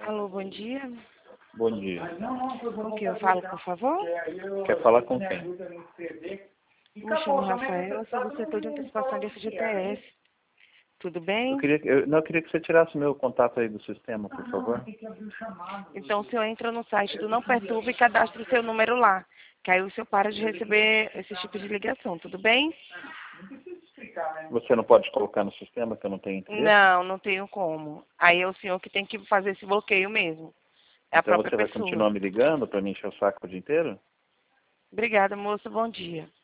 Alô, bom dia. Bom dia. Com quem eu falo, por favor? Quer falar com quem? Me chamo Rafaela, sou do setor de antecipação de FGTS. Tudo bem? Eu queria que você tirasse meu contato aí do sistema, por favor. Então o senhor entra no site do Não Perturbe e cadastra o seu número lá. Que aí o senhor para de receber esse tipo de ligação, tudo bem? Você não pode colocar no sistema que eu não tenho interesse? Não tenho como. Aí é o senhor que tem que fazer esse bloqueio mesmo. É a Então própria você vai pessoa. continuar me ligando para me encher o saco o dia inteiro? Obrigada, moça. Bom dia.